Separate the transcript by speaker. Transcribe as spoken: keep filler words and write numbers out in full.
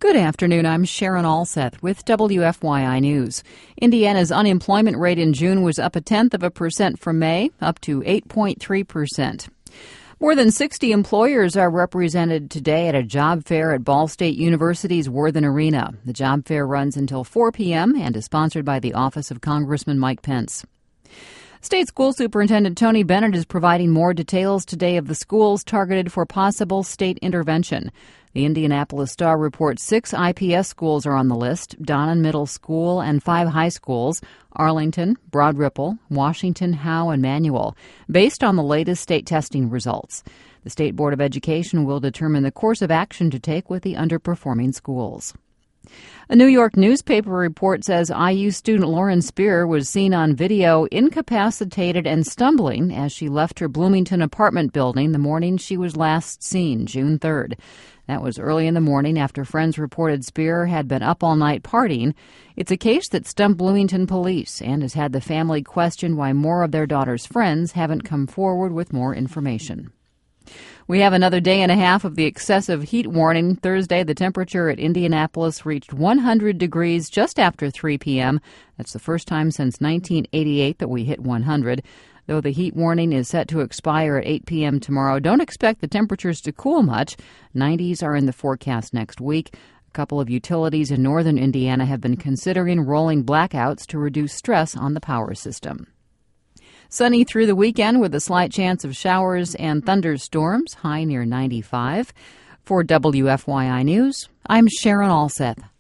Speaker 1: Good afternoon. I'm Sharon Alseth with W F Y I News. Indiana's unemployment rate in June was up a tenth of a percent from May, up to eight point three percent. More than sixty employers are represented today at a job fair at Ball State University's Worthen Arena. The job fair runs until four p.m. and is sponsored by the Office of Congressman Mike Pence. State School Superintendent Tony Bennett is providing more details today of the schools targeted for possible state intervention. The Indianapolis Star reports six I P S schools are on the list: Donnan Middle School and five high schools, Arlington, Broad Ripple, Washington, Howe, and Manual, based on the latest state testing results. The State Board of Education will determine the course of action to take with the underperforming schools. A New York newspaper report says I U student Lauren Spear was seen on video incapacitated and stumbling as she left her Bloomington apartment building the morning she was last seen, June third. That was early in the morning after friends reported Spear had been up all night partying. It's a case that stumped Bloomington police and has had the family question why more of their daughter's friends haven't come forward with more information. We have another day and a half of the excessive heat warning. Thursday, the temperature at Indianapolis reached one hundred degrees just after three p.m. That's the first time since nineteen eighty-eight that we hit one hundred. Though the heat warning is set to expire at eight p.m. tomorrow, don't expect the temperatures to cool much. nineties are in the forecast next week. A couple of utilities in northern Indiana have been considering rolling blackouts to reduce stress on the power system. Sunny through the weekend with a slight chance of showers and thunderstorms, high near ninety-five. For W F Y I News, I'm Sharon Alseth.